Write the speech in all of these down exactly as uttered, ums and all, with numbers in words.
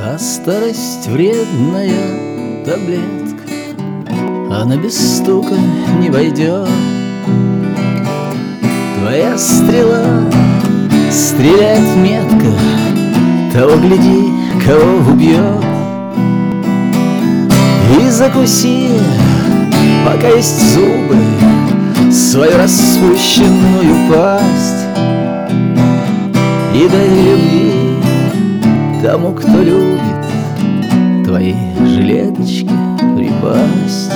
А старость вредная таблетка, она без стука не войдет. Твоя стрела стреляет метко, того гляди, кого убьет. И закуси, пока есть зубы, свою распущенную пасть, и дай любви тому, кто любит, твои жилеточки припасть.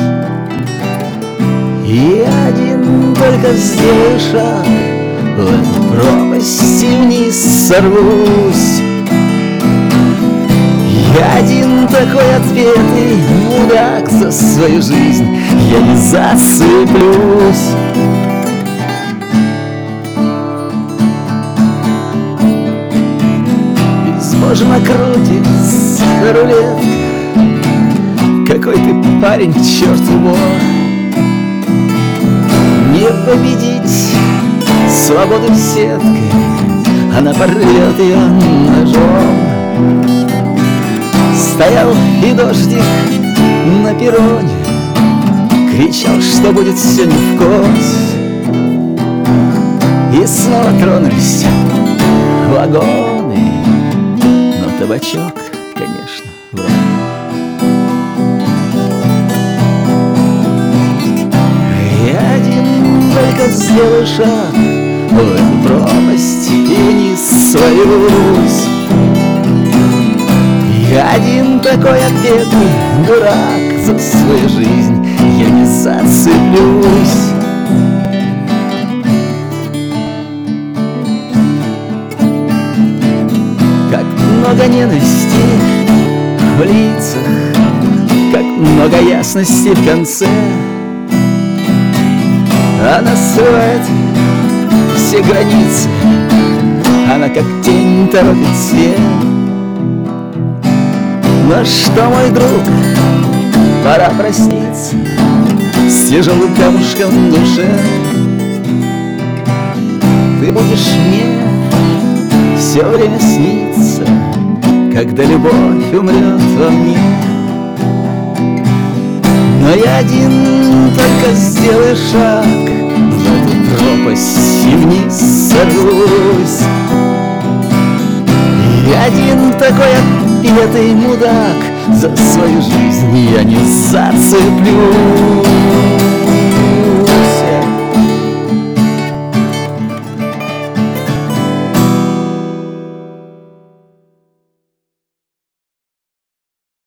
И один только сделай шаг, в эту пропасть и вниз сорвусь. Я один такой ответный мудак за свою жизнь, я не засыплюсь. Безбожно крутится рулетка, какой ты парень, черт его. Не победить свободу сеткой, она порвет ее ножом. Стоял и дождик на перроне, кричал, что будет все не вкось. И снова тронулись вагоны, но табачок, конечно, в рот. Я один только сделаю шаг в эту пропасть и вниз свалюсь. Я один такой ответный дурак за свою жизнь, я не зацеплюсь. Как много ненависти в лицах, как много ясности в конце. Она срывает все границы, она как тень торопит свет. Ну что, мой друг, пора просниться с тяжелым камушком в душе. Ты будешь мне все время сниться, когда любовь умрет во мне. Но я один только сделаю шаг в эту пропасть и вниз сорвусь. Я один такой отпетый мудак за свою жизнь, я не зацеплюсь.